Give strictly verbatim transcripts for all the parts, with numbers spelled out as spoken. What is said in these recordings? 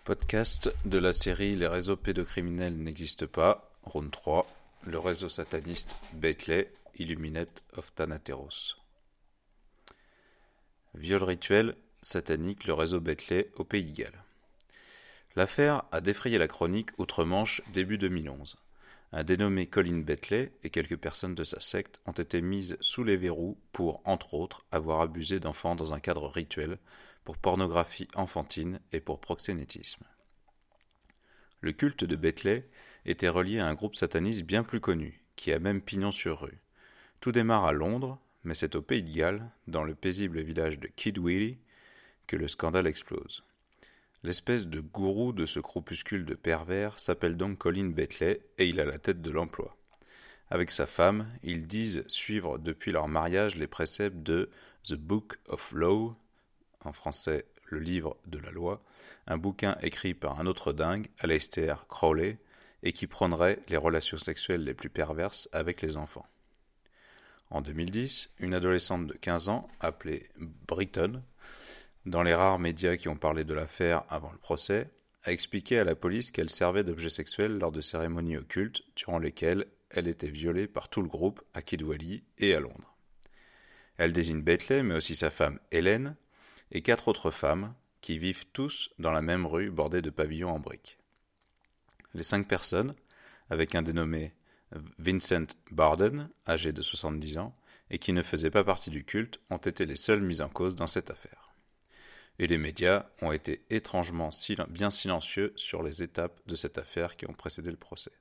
Podcast de la série Les réseaux pédocriminels n'existent pas, round trois, le réseau sataniste Bethlehem, Illuminate of Thanateros. Viol rituel satanique, le réseau Bethlehem au Pays de Galles. L'affaire a défrayé la chronique outre-Manche début deux mille onze. Un dénommé Colin Bethlehem et quelques personnes de sa secte ont été mises sous les verrous pour, entre autres, avoir abusé d'enfants dans un cadre rituel, pour pornographie enfantine et pour proxénétisme. Le culte de Bethlehem était relié à un groupe sataniste bien plus connu, qui a même pignon sur rue. Tout démarre à Londres, mais c'est au Pays de Galles, dans le paisible village de Kidwelly, que le scandale explose. L'espèce de gourou de ce groupuscule de pervers s'appelle donc Colin Bethlehem et il a la tête de l'emploi. Avec sa femme, ils disent suivre depuis leur mariage les préceptes de The Book of Law, en français le livre de la loi, un bouquin écrit par un autre dingue, Aleister Crowley, et qui prônerait les relations sexuelles les plus perverses avec les enfants. En deux mille dix, une adolescente de quinze ans, appelée Britton, dans les rares médias qui ont parlé de l'affaire avant le procès, a expliqué à la police qu'elle servait d'objet sexuel lors de cérémonies occultes durant lesquelles elle était violée par tout le groupe à Kidwelly et à Londres. Elle désigne Bethlehem, mais aussi sa femme Hélène, et quatre autres femmes qui vivent tous dans la même rue bordée de pavillons en briques. Les cinq personnes, avec un dénommé Vincent Barden, âgé de soixante-dix ans, et qui ne faisait pas partie du culte, ont été les seules mises en cause dans cette affaire. Et les médias ont été étrangement sil- bien silencieux sur les étapes de cette affaire qui ont précédé le procès.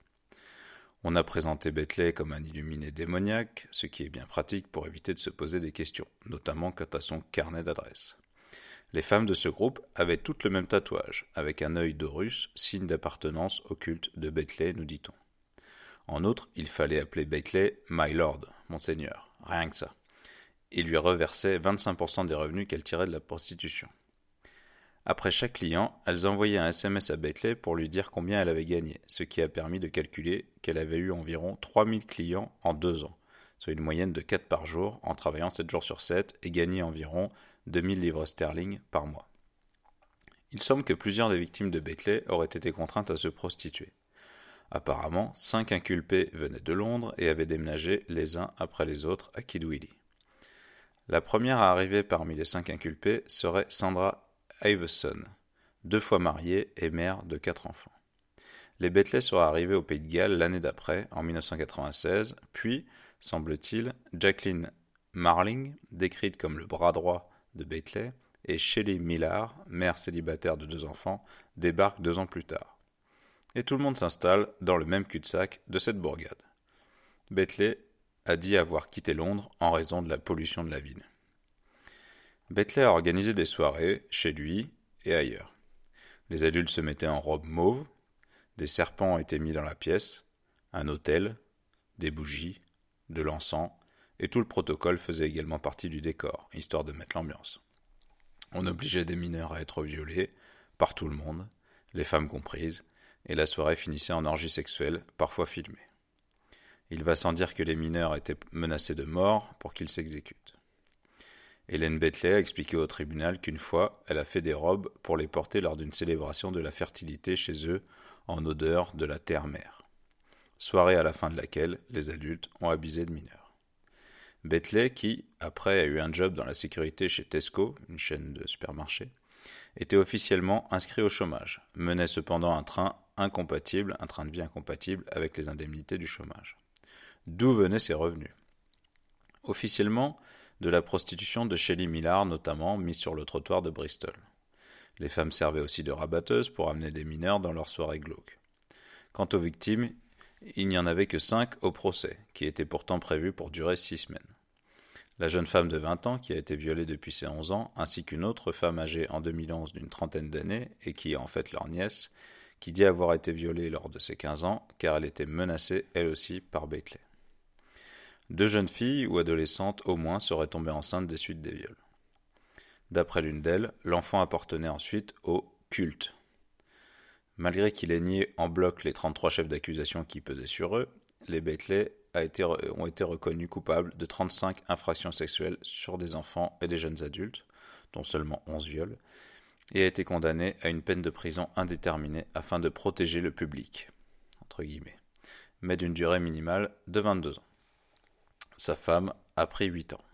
On a présenté Bethlehem comme un illuminé démoniaque, ce qui est bien pratique pour éviter de se poser des questions, notamment quant à son carnet d'adresses. Les femmes de ce groupe avaient toutes le même tatouage, avec un œil d'Horus, signe d'appartenance au culte de Bethlehem, nous dit-on. En outre, il fallait appeler Bethlehem « My Lord », Monseigneur, rien que ça. Il lui reversait vingt-cinq pour cent des revenus qu'elle tirait de la prostitution. Après chaque client, elles envoyaient un S M S à Bethlehem pour lui dire combien elle avait gagné, ce qui a permis de calculer qu'elle avait eu environ trois mille clients en deux ans, soit une moyenne de quatre par jour, en travaillant sept jours sur sept et gagné environ deux mille livres sterling par mois. Il semble que plusieurs des victimes de Bethlehem auraient été contraintes à se prostituer. Apparemment, cinq inculpés venaient de Londres et avaient déménagé les uns après les autres à Kidwelly. La première à arriver parmi les cinq inculpés serait Sandra Iveson, deux fois mariée et mère de quatre enfants. Les Bethlehem seraient arrivés au Pays de Galles l'année d'après, en mille neuf cent quatre-vingt-seize, puis, semble-t-il, Jacqueline Marling, décrite comme le bras droit de Bethlehem, et Shelley Millard, mère célibataire de deux enfants, débarquent deux ans plus tard. Et tout le monde s'installe dans le même cul-de-sac de cette bourgade. Bethlehem a dit avoir quitté Londres en raison de la pollution de la ville. Bethlehem a organisé des soirées chez lui et ailleurs. Les adultes se mettaient en robe mauve, des serpents étaient mis dans la pièce, un autel, des bougies, de l'encens, et tout le protocole faisait également partie du décor, histoire de mettre l'ambiance. On obligeait des mineurs à être violés, par tout le monde, les femmes comprises, et la soirée finissait en orgie sexuelle, parfois filmée. Il va sans dire que les mineurs étaient menacés de mort pour qu'ils s'exécutent. Hélène Bethlehem a expliqué au tribunal qu'une fois, elle a fait des robes pour les porter lors d'une célébration de la fertilité chez eux en odeur de la terre-mère. Soirée à la fin de laquelle les adultes ont abusé de mineurs. Bethlehem, qui, après, a eu un job dans la sécurité chez Tesco, une chaîne de supermarchés, était officiellement inscrit au chômage, menait cependant un train incompatible, un train de vie incompatible avec les indemnités du chômage. D'où venaient ses revenus ? Officiellement, de la prostitution de Shelley Millard notamment, mise sur le trottoir de Bristol. Les femmes servaient aussi de rabatteuses pour amener des mineurs dans leurs soirées glauques. Quant aux victimes, il n'y en avait que cinq au procès, qui était pourtant prévu pour durer six semaines. La jeune femme de vingt ans qui a été violée depuis ses onze ans, ainsi qu'une autre femme âgée en deux mille onze d'une trentaine d'années, et qui est en fait leur nièce, qui dit avoir été violée lors de ses quinze ans, car elle était menacée elle aussi par Bethlehem. Deux jeunes filles ou adolescentes au moins seraient tombées enceintes des suites des viols. D'après l'une d'elles, l'enfant appartenait ensuite au culte. Malgré qu'il ait nié en bloc les trente-trois chefs d'accusation qui pesaient sur eux, les Bethlehem a été, ont été reconnus coupables de trente-cinq infractions sexuelles sur des enfants et des jeunes adultes, dont seulement onze viols, et a été condamné à une peine de prison indéterminée afin de protéger le public, entre guillemets, mais d'une durée minimale de vingt-deux ans. Sa femme a pris huit ans.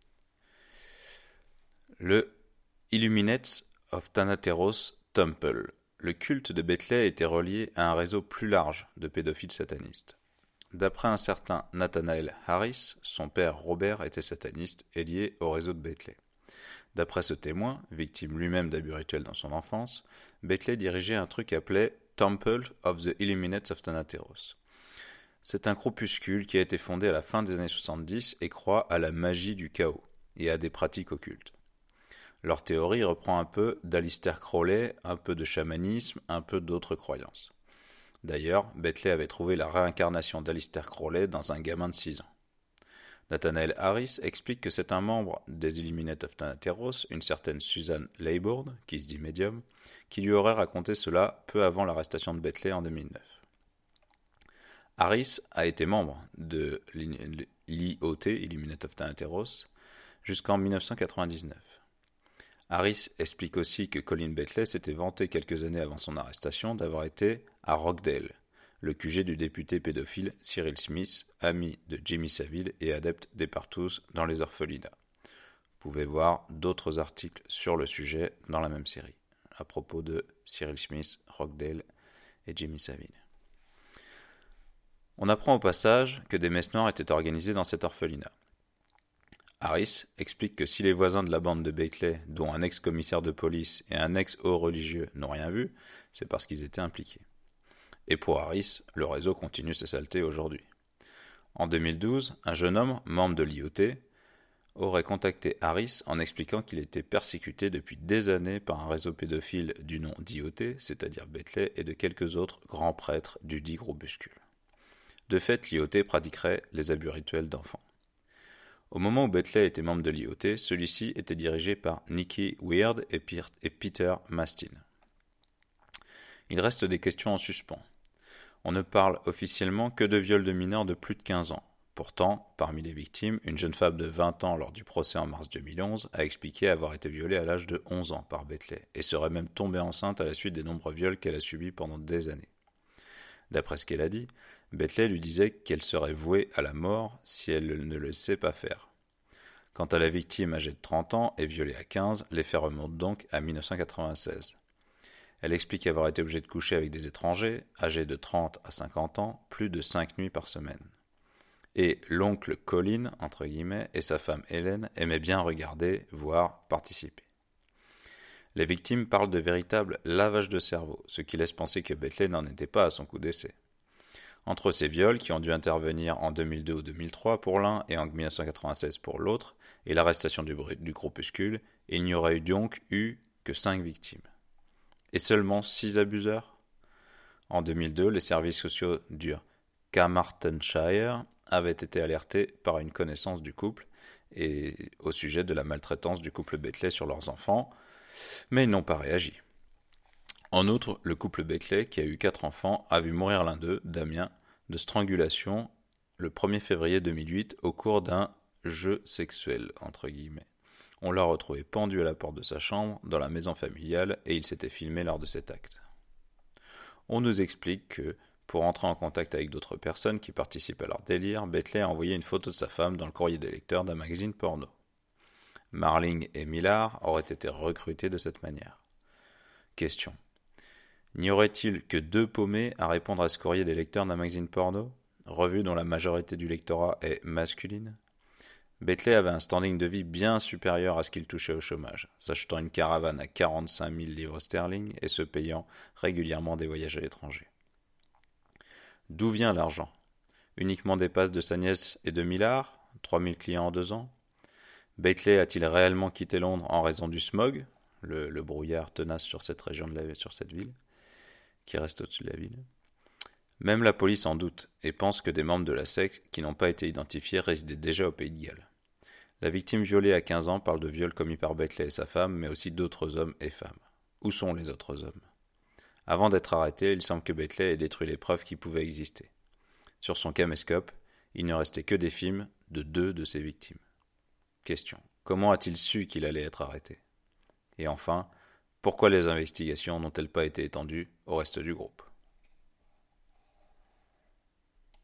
Le Illuminates of Thanateros Temple. Le culte de Bethlehem était relié à un réseau plus large de pédophiles satanistes. D'après un certain Nathanael Harris, son père Robert était sataniste et lié au réseau de Bethlehem. D'après ce témoin, victime lui-même d'abus rituels dans son enfance, Bethlehem dirigeait un truc appelé Temple of the Illuminates of Thanateros. C'est un groupuscule qui a été fondé à la fin des années soixante-dix et croit à la magie du chaos et à des pratiques occultes. Leur théorie reprend un peu d'Aleister Crowley, un peu de chamanisme, un peu d'autres croyances. D'ailleurs, Bethlehem avait trouvé la réincarnation d'Aleister Crowley dans un gamin de six ans. Nathanael Harris explique que c'est un membre des Illuminates of Thanateros, une certaine Susan Laybourne, qui se dit médium, qui lui aurait raconté cela peu avant l'arrestation de Bethlehem en deux mille neuf. Harris a été membre de l'I O T, Illuminate of Thanateros, jusqu'en dix-neuf cent quatre-vingt-dix-neuf. Harris explique aussi que Colin Bethlehem s'était vanté quelques années avant son arrestation d'avoir été à Rockdale, le Q G du député pédophile Cyril Smith, ami de Jimmy Savile et adepte des partous dans les orphelinats. Vous pouvez voir d'autres articles sur le sujet dans la même série, à propos de Cyril Smith, Rockdale et Jimmy Savile. On apprend au passage que des messes noires étaient organisées dans cet orphelinat. Harris explique que si les voisins de la bande de Bethlehem, dont un ex-commissaire de police et un ex-haut religieux, n'ont rien vu, c'est parce qu'ils étaient impliqués. Et pour Harris, le réseau continue ses saletés aujourd'hui. En deux mille douze, un jeune homme, membre de l'I O T, aurait contacté Harris en expliquant qu'il était persécuté depuis des années par un réseau pédophile du nom d'I O T, c'est-à-dire Bethlehem, et de quelques autres grands prêtres du dit groupuscule. De fait, l'I O T pratiquerait les abus rituels d'enfants. Au moment où Bethlehem était membre de l'I O T, celui-ci était dirigé par Nicky Weird et Peter Mastin. Il reste des questions en suspens. On ne parle officiellement que de viols de mineurs de plus de quinze ans. Pourtant, parmi les victimes, une jeune femme de vingt ans lors du procès en mars deux mille onze a expliqué avoir été violée à l'âge de onze ans par Bethlehem et serait même tombée enceinte à la suite des nombreux viols qu'elle a subis pendant des années. D'après ce qu'elle a dit, Bethlehem lui disait qu'elle serait vouée à la mort si elle ne le laissait pas faire. Quant à la victime âgée de trente ans et violée à quinze, les faits remontent donc à dix-neuf cent quatre-vingt-seize. Elle explique avoir été obligée de coucher avec des étrangers, âgés de trente à cinquante ans, plus de cinq nuits par semaine. Et l'oncle Colin, entre guillemets, et sa femme Hélène aimaient bien regarder, voire participer. Les victimes parlent de véritable lavage de cerveau, ce qui laisse penser que Bethlehem n'en était pas à son coup d'essai. Entre ces viols, qui ont dû intervenir en deux mille deux ou deux mille trois pour l'un et en dix-neuf cent quatre-vingt-seize pour l'autre, et l'arrestation du, du groupuscule, il n'y aurait donc eu que cinq victimes. Et seulement six abuseurs ? En deux mille deux, les services sociaux du Carmarthenshire avaient été alertés par une connaissance du couple et au sujet de la maltraitance du couple Bethlehem sur leurs enfants, mais ils n'ont pas réagi. En outre, le couple Bethlehem, qui a eu quatre enfants, a vu mourir l'un d'eux, Damien, de strangulation le premier février deux mille huit au cours d'un « jeu sexuel » entre guillemets. On l'a retrouvé pendu à la porte de sa chambre, dans la maison familiale, et il s'était filmé lors de cet acte. On nous explique que, pour entrer en contact avec d'autres personnes qui participent à leur délire, Bethlehem a envoyé une photo de sa femme dans le courrier des lecteurs d'un magazine porno. Marling et Millard auraient été recrutés de cette manière. Question. N'y aurait-il que deux paumés à répondre à ce courrier des lecteurs d'un magazine porno, revue dont la majorité du lectorat est masculine ? Bethlehem avait un standing de vie bien supérieur à ce qu'il touchait au chômage, s'achetant une caravane à quarante-cinq mille livres sterling et se payant régulièrement des voyages à l'étranger. D'où vient l'argent ? Uniquement des passes de sa nièce et de Millard, trois mille clients en deux ans ? Bethlehem a-t-il réellement quitté Londres en raison du smog, le, le brouillard tenace sur cette région de la, sur cette ville, qui reste au-dessus de la ville ? Même la police en doute et pense que des membres de la secte qui n'ont pas été identifiés résidaient déjà au Pays de Galles. La victime violée à quinze ans parle de viols commis par Bethlehem et sa femme, mais aussi d'autres hommes et femmes. Où sont les autres hommes ? Avant d'être arrêté, il semble que Bethlehem ait détruit les preuves qui pouvaient exister. Sur son caméscope, il ne restait que des films de deux de ses victimes. Question. Comment a-t-il su qu'il allait être arrêté ? Et enfin, Pourquoi les investigations n'ont-elles pas été étendues au reste du groupe?